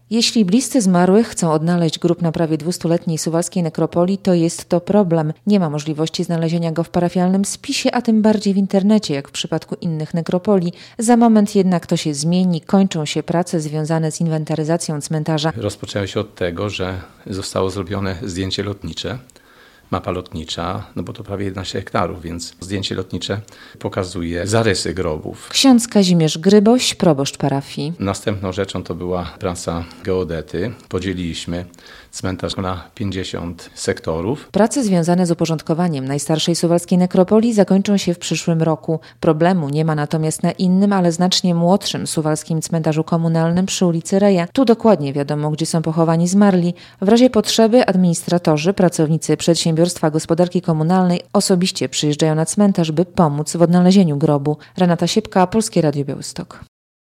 Jeśli bliscy zmarłych chcą odnaleźć grób na prawie 200-letniej suwalskiej nekropolii, to jest to problem. Nie ma możliwości znalezienia go w parafialnym spisie, a tym bardziej w internecie, jak w przypadku innych nekropolii. Za moment jednak to się zmieni, kończą się prace związane z inwentaryzacją cmentarza. Rozpoczęło się od tego, że zostało zrobione zdjęcie lotnicze, mapa lotnicza, bo to prawie 11 hektarów, więc zdjęcie lotnicze pokazuje zarysy grobów. Ksiądz Kazimierz Gryboś, proboszcz parafii. Następną rzeczą to była praca geodety. Podzieliliśmy cmentarz na 50 sektorów. Prace związane z uporządkowaniem najstarszej suwalskiej nekropolii zakończą się w przyszłym roku. Problemu nie ma natomiast na innym, ale znacznie młodszym suwalskim cmentarzu komunalnym przy ulicy Reja. Tu dokładnie wiadomo, gdzie są pochowani zmarli. W razie potrzeby administratorzy, pracownicy Przedsiębiorstwa Gospodarki Komunalnej osobiście przyjeżdżają na cmentarz, by pomóc w odnalezieniu grobu. Renata Siepka, Polskie Radio Białystok.